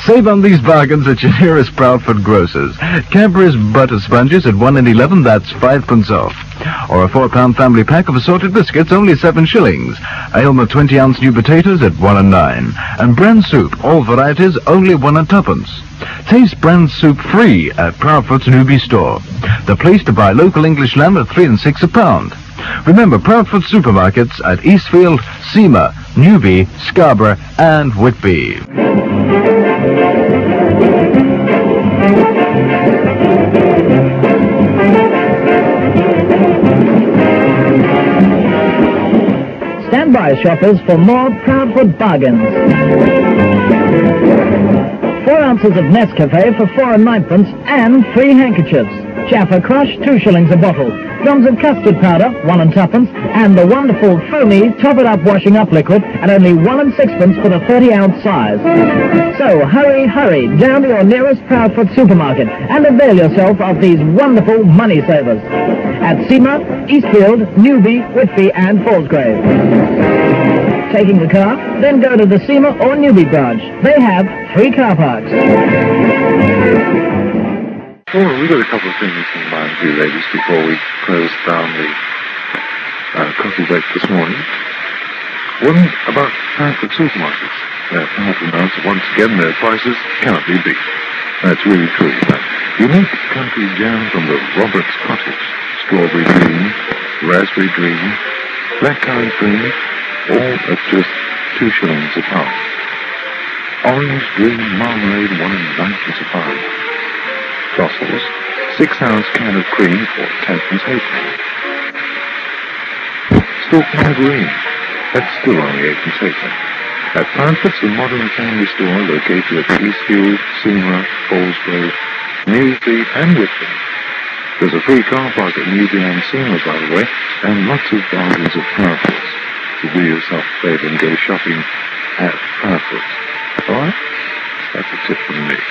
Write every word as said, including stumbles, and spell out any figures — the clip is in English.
Save on these bargains at your nearest Proudfoot grocers. Cadbury's butter sponges at one and eleven, that's five pence off. Or a four-pound family pack of assorted biscuits, only seven shillings. Aylmer twenty-ounce new potatoes at one and nine. And bran soup, all varieties, only one and twopence. Taste bran soup free at Proudfoot's Newby store. The place to buy local English lamb at three and six a pound. Remember, Proudfoot supermarkets at Eastfield, Seymour, Newby, Scarborough, and Whitby. Stand by, shoppers, for more Proudfoot bargains. Four ounces of Nescafe for four and ninepence and free handkerchiefs. Jaffa Crush, two shillings a bottle. Drums of custard powder, one and twopence, and the wonderful foamy top-it-up washing up liquid at only one and sixpence for the thirty ounce size. So hurry, hurry down to your nearest Proudfoot supermarket and avail yourself of these wonderful money savers at Seymour, Eastfield, Newby, Whitby, and Fallsgrave. Taking the car? Then go to the Seymour or Newby branch. They have three car parks. Well, we've got a couple of things in mind for you ladies before we close down the uh, coffee break this morning. One about Proudfoot supermarkets. Their powerful announcement, once again, their prices cannot be beat. That's really true. That unique country jam from the Roberts Cottage. Strawberry dream, raspberry dream, blackcurrant dream, all at just two shillings a pound. Orange dream marmalade, one and ninepence a pound. Brussels, six ounce can of cream for ten pence halfpenny. Stalk margarine, that's still only eight pence halfpenny. At Proudfoot's, the modern family store located at Eastfield, Seymour, Fallsgrove, Newby, and Whitby. There's a free car park at Newby and Seymour, by the way, and lots of bargains at Proudfoot's. So do yourself a favour and go shopping at Proudfoot's. Alright? That's a tip from me.